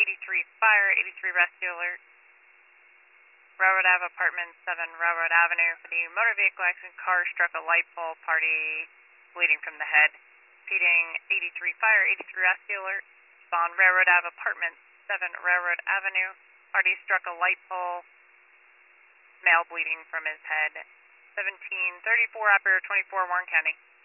83 fire, 83 rescue alert. Railroad Ave, apartment 7, Railroad Avenue. The motor vehicle accident car struck a light pole, party bleeding from the head. Repeating 83 fire, 83 rescue alert. Spawn Railroad Ave, apartment 7, Railroad Avenue. Party struck a light pole, male bleeding from his head. 1734, operator 24, Warren County.